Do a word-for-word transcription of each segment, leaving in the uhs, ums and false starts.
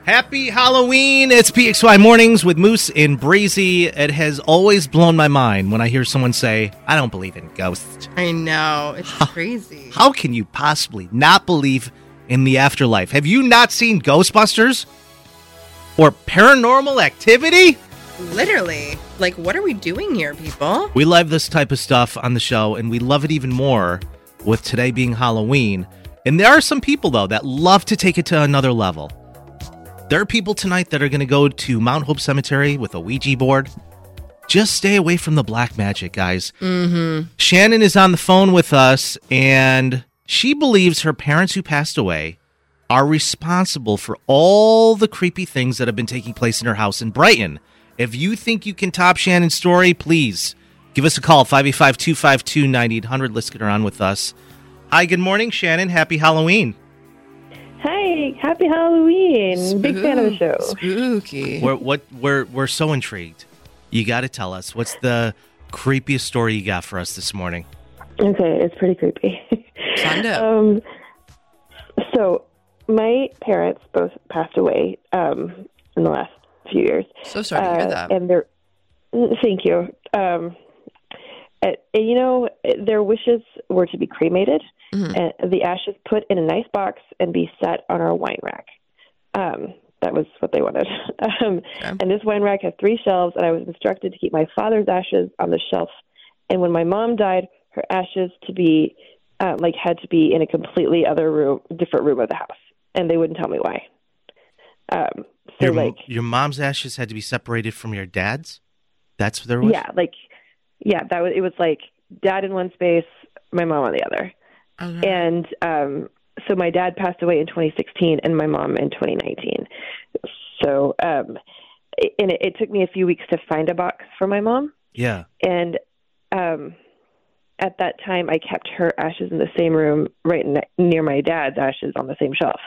Happy Halloween! It's P X Y Mornings with Moose and Breezy. It has always blown my mind when I hear someone say, I don't believe in ghosts. I know. It's how, crazy. How can you possibly not believe in the afterlife? Have you not seen Ghostbusters? Or Paranormal Activity? Literally. Like, what are we doing here, people? We love this type of stuff on the show, and we love it even more with today being Halloween. And there are some people, though, that love to take it to another level. There are people tonight that are going to go to Mount Hope Cemetery with a Ouija board. Just stay away from the black magic, guys. Mm-hmm. Shannon is on the phone with us, and she believes her parents who passed away are responsible for all the creepy things that have been taking place in her house in Brighton. If you think you can top Shannon's story, please give us a call, five eight five, two five two, nine eight hundred. Let's get her on with us. Hi, good morning, Shannon. Happy Halloween. Hi, happy Halloween. Spook- Big fan of the show. Spooky. We're, what, we're, we're so intrigued. You got to tell us. What's the creepiest story you got for us this morning? Okay, it's pretty creepy. Signed up. um, so, my parents both passed away um, in the last few years. So sorry to hear Uh, that. And they're, thank you. Um, and, and, you know, their wishes were to be cremated, Mhm. and the ashes put in a nice box and be set on our wine rack. Um, that was what they wanted. um, Okay. And this wine rack had three shelves, and I was instructed to keep my father's ashes on the shelf. And when my mom died, her ashes to be uh, like had to be in a completely other room, different room of the house, and they wouldn't tell me why. Um, so Your, like, your mom's ashes had to be separated from your dad's? That's what there was? yeah, like, yeah, that was it. Was like dad in one space, my mom on the other. Okay. And um, so my dad passed away in twenty sixteen and my mom in twenty nineteen. So, um, it, and it, it took me a few weeks to find a box for my mom. Yeah. And um, at that time, I kept her ashes in the same room, right ne- near my dad's ashes on the same shelf.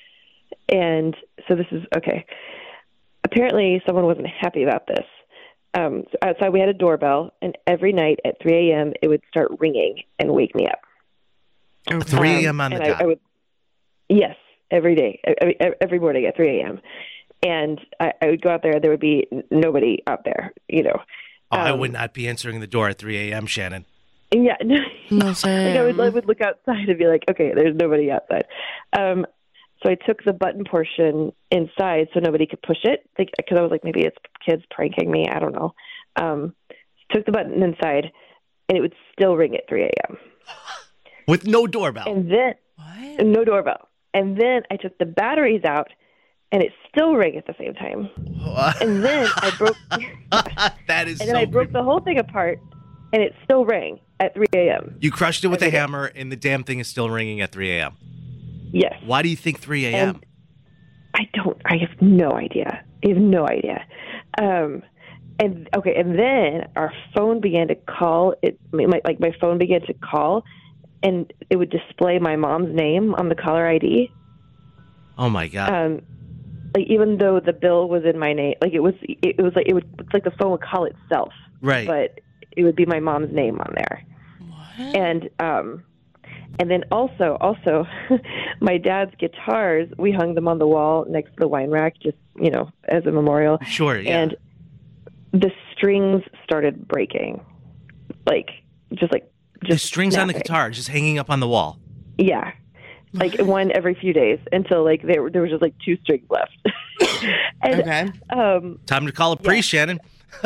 And so this is, okay. Apparently, someone wasn't happy about this. Um, so outside, we had a doorbell, and every night at three a.m., it would start ringing and wake me up. three a.m. on Um, the and dot. I, I would, yes, every day, every, every morning at three a.m. And I, I would go out there, there would be n- nobody out there, you know. Oh, I Um, would not be answering the door at three a.m., Shannon. And yeah, no, No, like I would, I Sam. would look outside and be like, okay, there's nobody outside. Um, so I took the button portion inside so nobody could push it, because I was like, maybe it's kids pranking me. I don't know. Um, took the button inside, and it would still ring at three a.m. With no doorbell. And then What? no doorbell. And then I took the batteries out, and it still rang at the same time. And then I broke, That is and then so I broke creepy. the whole thing apart, and it still rang at three a.m. You crushed it with a Every day. hammer, and the damn thing is still ringing at three a.m. Yes. Why do you think three a.m.? And I don't. I have no idea. I have no idea. Um, and okay, and then our phone began to call. It I mean, my, like my phone began to call, and it would display my mom's name on the caller I D. Oh, my God. Um, like even though the bill was in my name, like it was, it, it was like it would. It's like the phone would call itself, Right. but it would be my mom's name on there. What? And um, and then also, also, my dad's guitars, we hung them on the wall next to the wine rack, just, you know, as a memorial. Sure, yeah. And the strings started breaking, like just like the just strings on the snapping. guitar just hanging up on the wall. Yeah, like one every few days until like there there was just like two strings left. and Okay. um, Time to call a priest, Shannon.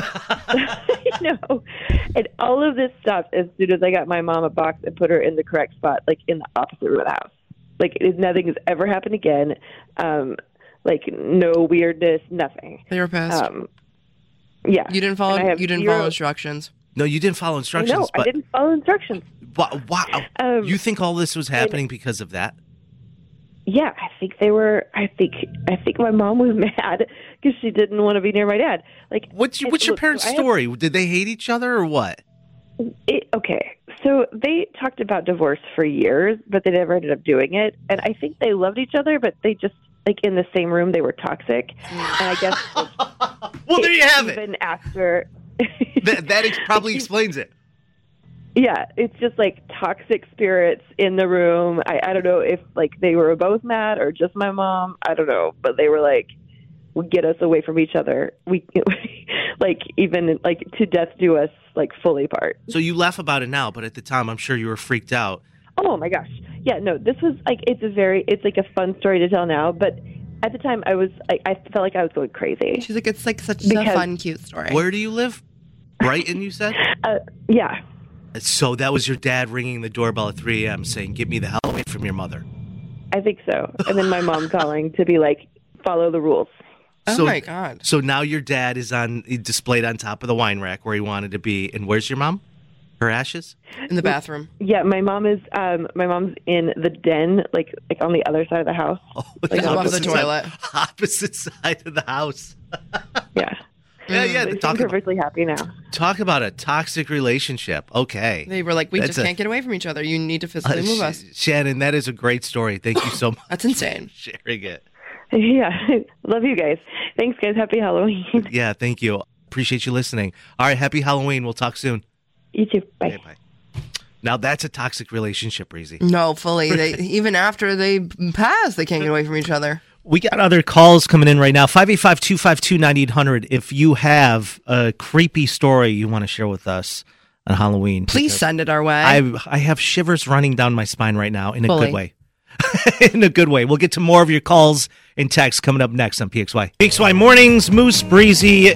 you know, and all of this stuff as soon as I got my mom a box and put her in the correct spot, like in the opposite room of the house. Like it, nothing has ever happened again. Um, like no weirdness, nothing. They were pissed. Um, yeah, you didn't follow. And I have You didn't zero- follow instructions. No, you didn't follow instructions. No, I but didn't follow instructions. Wow, wow. Um, You think all this was happening because of that? Yeah, I think they were. I think I think my mom was mad because she didn't want to be near my dad. Like, What's your, and what's your look, parents' so I have- story? Did they hate each other or what? It, okay, so they talked about divorce for years, but they never ended up doing it. And I think they loved each other, but they just like in the same room they were toxic. And I guess like, Well, there you have it. even after That, that ex- probably explains it. Yeah, it's just like toxic spirits in the room. I, I don't know if like they were both mad or just my mom. I don't know, but they were like would get us away from each other. We like even like to death do us like fully apart. So you laugh about it now, but at the time, I'm sure you were freaked out. Oh my gosh. Yeah, no, this was like, it's a very, it's like a fun story to tell now, but at the time I was, I, I felt like I was going crazy. She's like, it's like such Because- a fun, cute story. Where do you live? Brighton, you said? Uh, yeah. So that was your dad ringing the doorbell at three a.m. saying, get me the hell away from your mother. I think so. And then my mom calling to be like, follow the rules. Oh So- my God. So now your dad is on displayed on top of the wine rack where he wanted to be. And where's your mom? Her ashes? In the bathroom. Yeah, my mom is, um, my mom's in the den, like, like on the other side of the house. Oh, Like, above opposite the side- toilet. opposite side of the house. Yeah. Yeah, yeah. So the- she's Talk about, perfectly happy now. talk about a toxic relationship. Okay. They were like, we That's just a- can't get away from each other. You need to physically Uh, move Sh- us. Shannon, that is a great story. Thank you so much That's insane. for sharing it. Yeah. Love you guys. Thanks, guys. Happy Halloween. Yeah, thank you. Appreciate you listening. All right, happy Halloween. We'll talk soon. You too. Bye. Okay, bye. Now that's a toxic relationship, Breezy. No, fully. They even after they pass, they can't get away from each other. We got other calls coming in right now. five eight five, two five two, nine eight hundred. If you have a creepy story you want to share with us on Halloween, Please because send it our way. I I have shivers running down my spine right now in a Fully. good way. in a good way. We'll get to more of your calls and texts coming up next on P X Y. P X Y Mornings, Moose, Breezy.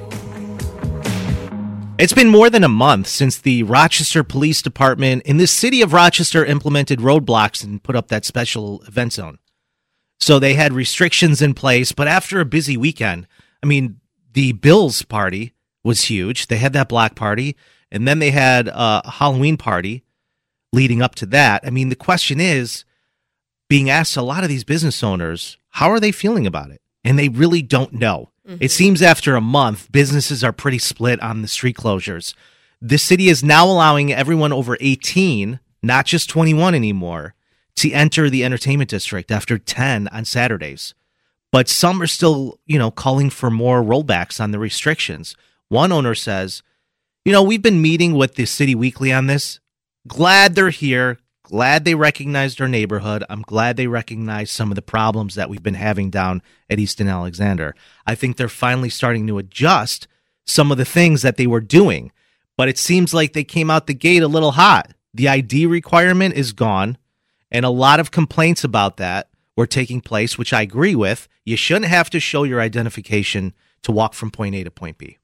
It's been more than a month since the Rochester Police Department in the city of Rochester implemented roadblocks and put up that special event zone. So they had restrictions in place, but after a busy weekend, I mean, the Bills party was huge. They had that block party, and then they had a Halloween party leading up to that. I mean, the question is, being asked a lot of these business owners, how are they feeling about it? And they really don't know. It seems after a month, businesses are pretty split on the street closures. The city is now allowing everyone over eighteen, not just twenty-one anymore, to enter the entertainment district after ten on Saturdays. But some are still, you know, calling for more rollbacks on the restrictions. One owner says, you know, we've been meeting with the city weekly on this. Glad they're here. Glad they recognized our neighborhood. I'm glad they recognized some of the problems that we've been having down at Easton Alexander. I think they're finally starting to adjust some of the things that they were doing. But it seems like they came out the gate a little hot. The I D requirement is gone, and a lot of complaints about that were taking place, which I agree with. You shouldn't have to show your identification to walk from point A to point B.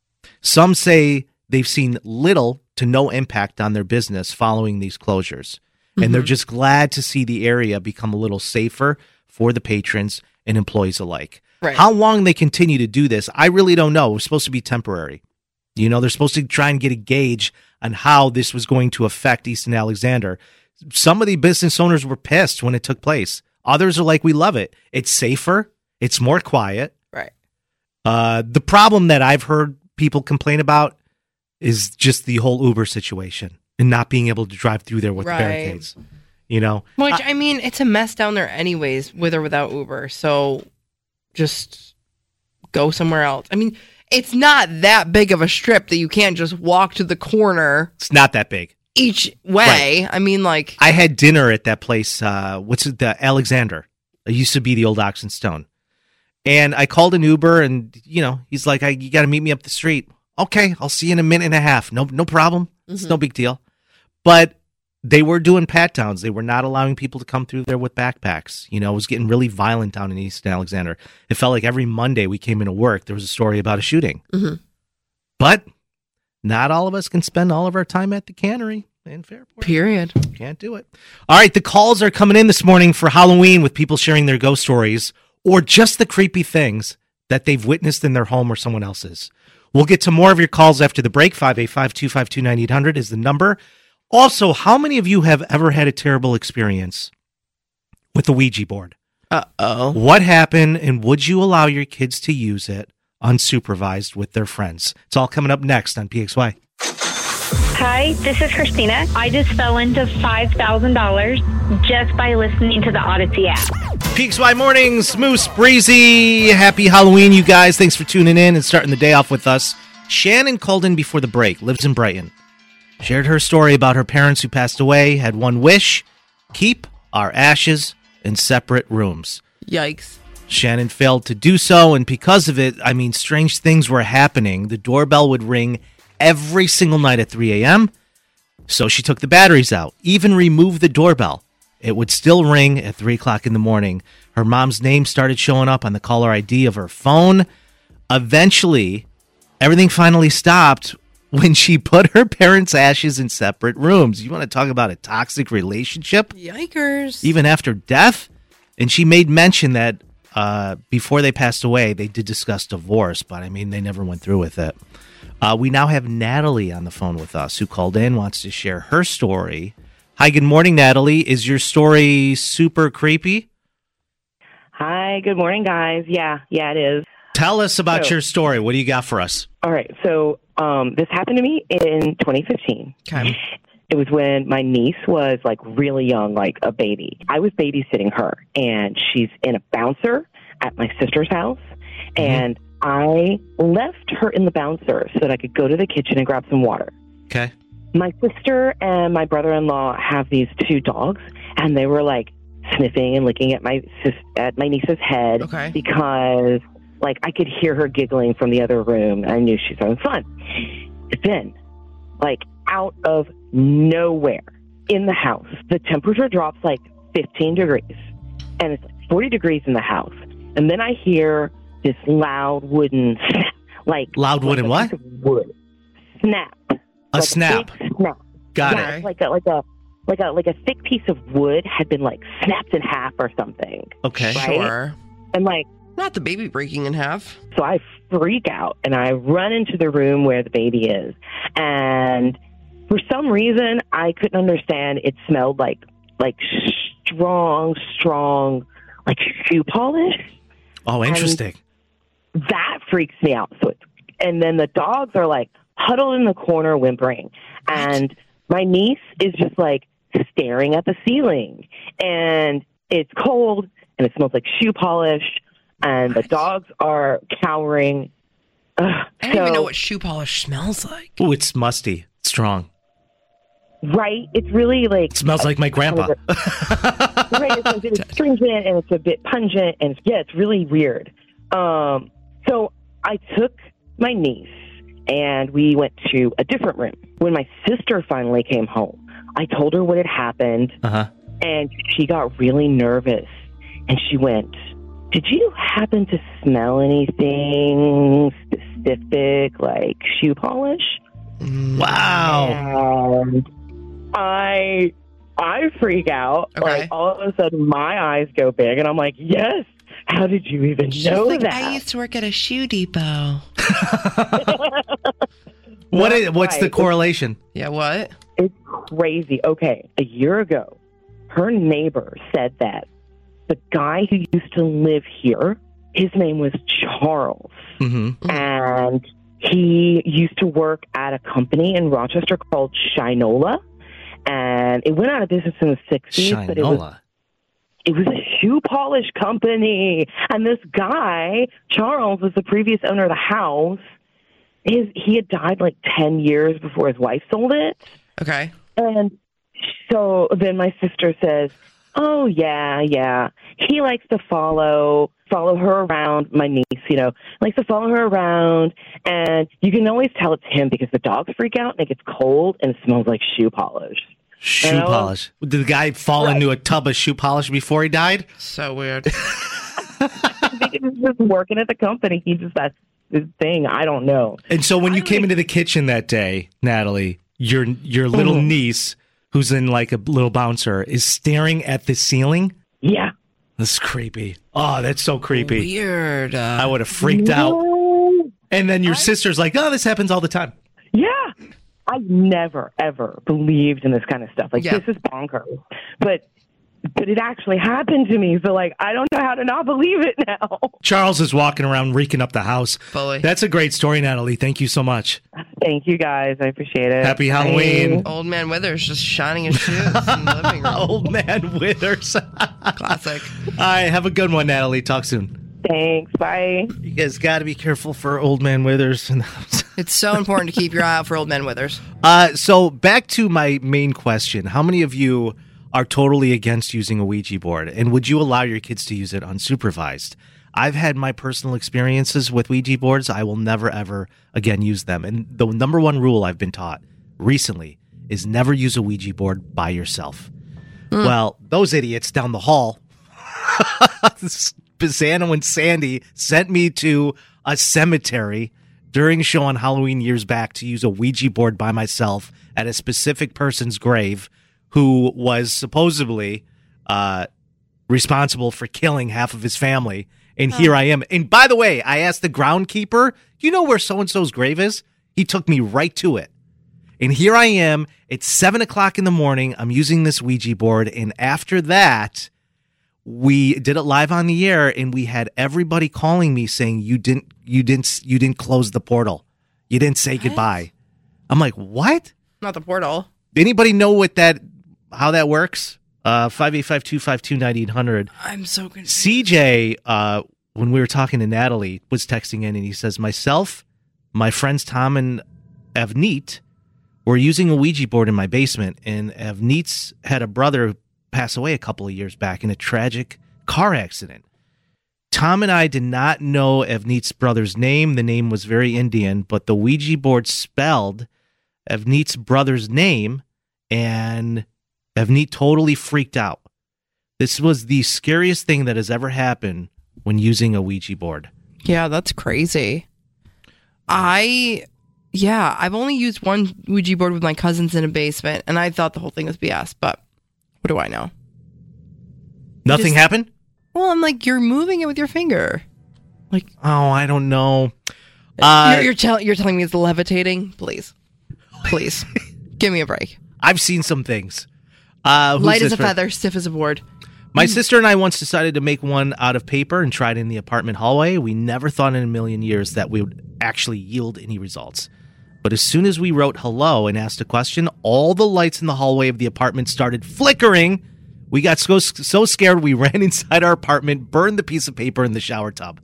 Some say they've seen little to no impact on their business following these closures. And they're just glad to see the area become a little safer for the patrons and employees alike. Right. How long they continue to do this, I really don't know. It was supposed to be temporary. You know, they're supposed to try and get a gauge on how this was going to affect Easton Alexander. Some of the business owners were pissed when it took place. Others are like, we love it. It's safer. It's more quiet. Right. Uh, the problem that I've heard people complain about is just the whole Uber situation and not being able to drive through there with Right. barricades. You know, Which, I mean, it's a mess down there anyways, with or without Uber. So just go somewhere else. I mean, it's not that big of a strip that you can't just walk to the corner it's not that big. each way. I mean, like, I had dinner at that place. Uh, what's it? The Alexander. It used to be the old Ox and Stone. And I called an Uber, and you know, he's like, I, "You got to meet me up the street." Okay, I'll see you in a minute and a half. No, no problem. It's no big deal. But they were doing pat downs. They were not allowing people to come through there with backpacks. You know, it was getting really violent down in Easton Alexander. It felt like every Monday we came into work, there was a story about a shooting. Mhm. But not all of us can spend all of our time at the cannery in Fairport. period. Can't do it. All right, the calls are coming in this morning for Halloween with people sharing their ghost stories or just the creepy things that they've witnessed in their home or someone else's. We'll get to more of your calls after the break. five eight five, two five two, nine eight hundred is the number. Also, how many of you have ever had a terrible experience with the Ouija board? Uh-oh. What happened, and would you allow your kids to use it unsupervised with their friends? It's all coming up next on P X Y. Hi, this is Christina. I just fell into five thousand dollars just by listening to the Odyssey app. P X Y Mornings, Moose, Breezy. Happy Halloween, you guys. Thanks for tuning in and starting the day off with us. Shannon called in before the break, lives in Brighton. Shared her story about her parents who passed away, had one wish, keep our ashes in separate rooms. Yikes. Shannon failed to do so, and because of it, I mean, strange things were happening. The doorbell would ring every single night at three a.m., so she took the batteries out, even removed the doorbell. It would still ring at three o'clock in the morning. Her mom's name started showing up on the caller I D of her phone. Eventually, everything finally stopped when she put her parents' ashes in separate rooms. You want to talk about a toxic relationship? Yikers. Even after death? And she made mention that uh, before they passed away, they did discuss divorce, but I mean, they never went through with it. Uh, we now have Natalie on the phone with us, who called in, wants to share her story. Hi, good morning, Natalie. Is your story super creepy? Hi, good morning, guys. Yeah, yeah, it is. Tell us about So- your story. What do you got for us? All right, so um, this happened to me in twenty fifteen. Okay. It was when my niece was like really young, like a baby. I was babysitting her, and she's in a bouncer at my sister's house, and I left her in the bouncer so that I could go to the kitchen and grab some water. Okay. My sister and my brother-in-law have these two dogs, and they were like sniffing and licking at my sis- at my niece's head Okay. because like I could hear her giggling from the other room. I knew she was having fun. Then, like out of nowhere in the house, the temperature drops like fifteen degrees, and it's like forty degrees in the house. And then I hear this loud wooden snap, like Loud like wooden a what? piece of wood snap. A Like snap. big snap. Got Yeah, it. Like a like a like a like a thick piece of wood had been like snapped in half or something. Okay. Right? Sure. And like Not the baby breaking in half. so I freak out and I run into the room where the baby is. And for some reason I couldn't understand, it smelled like like strong, strong like shoe polish. Oh, interesting. That freaks me out. So it's, and then the dogs are like huddled in the corner whimpering. And my niece is just like staring at the ceiling. And it's cold and it smells like shoe polish. And the What? dogs are cowering. Ugh. I don't So- even know what shoe polish smells like. Oh, it's musty. It's strong. Right? It's really like It smells like my grandpa. right, it's, it's astringent and it's a bit pungent and it's, yeah, it's really weird. Um, so I took my niece and we went to a different room. When my sister finally came home, I told her what had happened, Uh-huh. and she got really nervous. And she went, "Did you happen to smell anything specific, like shoe polish?" Wow. And I I freak out. Okay. Like all of a sudden my eyes go big and I'm like, yes, how did you even know like, that? I used to work at a shoe depot. What is, what's the Right. correlation? Yeah, what? It's crazy. Okay, a year ago, her neighbor said that the guy who used to live here, his name was Charles. Mm-hmm. And he used to work at a company in Rochester called Shinola. And it went out of business in the sixties, but it was Shinola. it was a shoe polish company. And this guy, Charles, was the previous owner of the house. His he had died like ten years before his wife sold it. Okay. And so then my sister says, "Oh yeah, yeah. He likes to follow follow her around, my niece, you know, likes to follow her around, and you can always tell it's him because the dogs freak out and it gets cold and it smells like shoe polish." Shoe And I was- polish. Did the guy fall Right. into a tub of shoe polish before he died? So weird. I think he was just working at the company. He just that's his thing. I don't know. And so when you came into the kitchen that day, Natalie, your your little Mhm. niece, who's in like a little bouncer, is staring at the ceiling. Yeah. That's creepy. Oh, that's so creepy. Weird. I Uh, would have freaked out. No. And then your sister's like, "Oh, this happens all the time." Yeah. I never, ever believed in this kind of stuff. Like, Yeah. this is bonkers. But but it actually happened to me. So, like, I don't know how to not believe it now. Charles is walking around reeking up the house. Fully. That's a great story, Natalie. Thank you so much. Thank you, guys. I appreciate it. Happy Halloween. Old man Withers just shining his shoes in the living room. Old man Withers. Classic. All right, have a good one, Natalie. Talk soon. Thanks. Bye. You guys got to be careful for old man Withers in the house. It's so important to keep your eye out for old man Withers. Uh, so back to my main question. How many of you are totally against using a Ouija board? And would you allow your kids to use it unsupervised? I've had my personal experiences with Ouija boards. I will never, ever again use them. And the number one rule I've been taught recently is never use a Ouija board by yourself. Mm. Well, those idiots down the hall, Pisano and Sandy, sent me to a cemetery during a show on Halloween years back to use a Ouija board by myself at a specific person's grave who was supposedly uh, responsible for killing half of his family. And oh. here I am. And by the way, I asked the groundkeeper, you know where so-and-so's grave is? He took me right to it. And here I am. It's seven o'clock in the morning. I'm using this Ouija board. And after that, we did it live on the air, and we had everybody calling me saying, you didn't, you didn't, you didn't close the portal. You didn't say what? goodbye. I'm like, what? Not the portal. Anybody know what that, how that works? Uh, five eight five, two five two, nine eight hundred. I'm so confused. C J, uh, when we were talking to Natalie, was texting in, and he says, myself, my friends Tom and Avneet were using a Ouija board in my basement, and Avneet's had a brother pass away a couple of years back in a tragic car accident. Tom and I did not know Avneet's brother's name. The name was very Indian, but the Ouija board spelled Avneet's brother's name, and Avneet totally freaked out. This was the scariest thing that has ever happened when using a Ouija board. Yeah, that's crazy. I, yeah, I've only used one Ouija board with my cousins in a basement, and I thought the whole thing was B S, but what do I know? Nothing just, happened? Well, I'm like, you're moving it with your finger. Like, oh, I don't know. Uh, you're you're, tell- you're telling me it's levitating? Please. Please. Give me a break. I've seen some things. Uh, Light as a feather, stiff as a board. My mm. sister and I once decided to make one out of paper and tried it in the apartment hallway. We never thought in a million years that we would actually yield any results. But as soon as we wrote hello and asked a question, all the lights in the hallway of the apartment started flickering. We got so, so scared we ran inside our apartment, burned the piece of paper in the shower tub.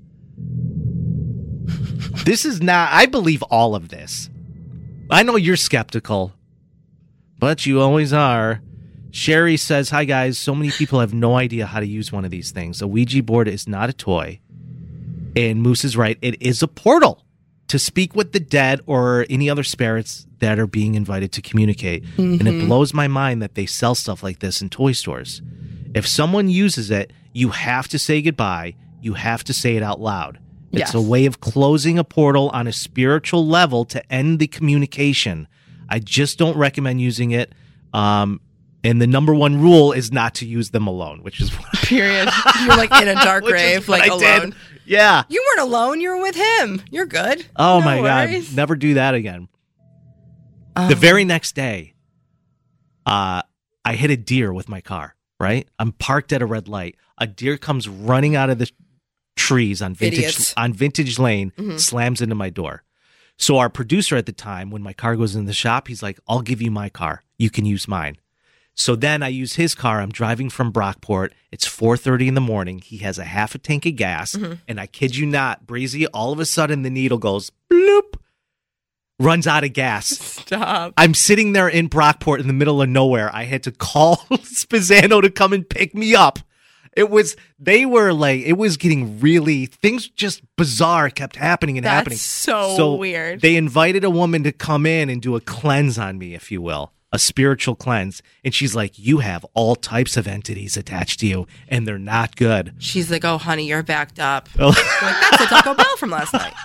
This is not, I believe all of this. I know you're skeptical, but you always are. Sherry says, hi guys, so many people have no idea how to use one of these things. A Ouija board is not a toy. And Moose is right, it is a portal to speak with the dead or any other spirits that are being invited to communicate. Mm-hmm. And it blows my mind that they sell stuff like this in toy stores. If someone uses it, you have to say goodbye. You have to say it out loud. It's yes. a way of closing a portal on a spiritual level to end the communication. I just don't recommend using it. Um, and the number one rule is not to use them alone, which is what period. You're like in a dark grave, like I alone. Did. Yeah. You weren't alone. You were with him. You're good. Oh, no my worries. God. Never do that again. Um, the very next day, uh, I hit a deer with my car, right? I'm parked at a red light. A deer comes running out of the trees on vintage Idiots. on Vintage Lane, mm-hmm. slams into my door. So our producer at the time, when my car goes in the shop, he's like, I'll give you my car. You can use mine. So then I use his car. I'm driving from Brockport. It's four thirty in the morning. He has a half a tank of gas. Mm-hmm. And I kid you not, Breezy, all of a sudden the needle goes bloop, runs out of gas. Stop. I'm sitting there in Brockport in the middle of nowhere. I had to call Spizzano to come and pick me up. It was, they were like, it was getting really, things just bizarre kept happening and That's happening. so, so weird. They invited a woman to come in and do a cleanse on me, if you will. A spiritual cleanse. And she's like, you have all types of entities attached to you, and they're not good. She's like, oh, honey, you're backed up. Oh. Like, that's a Taco Bell from last night.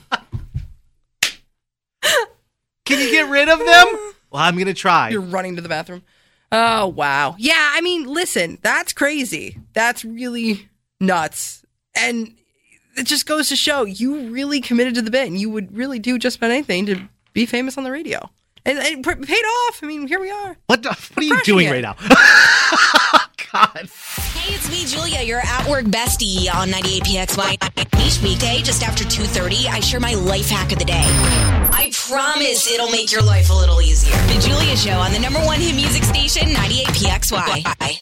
Can you get rid of them? Well, I'm going to try. You're running to the bathroom. Oh, wow. Yeah, I mean, listen, that's crazy. That's really nuts. And it just goes to show you really committed to the bit, and you would really do just about anything to be famous on the radio. And it paid off. I mean, here we are. What the, What are you doing it. right now? God. Hey, it's me, Julia, your at-work bestie on ninety-eight P X Y. Each weekday, just after two thirty, I share my life hack of the day. I promise it'll make your life a little easier. The Julia Show on the number one hit music station, ninety-eight P X Y.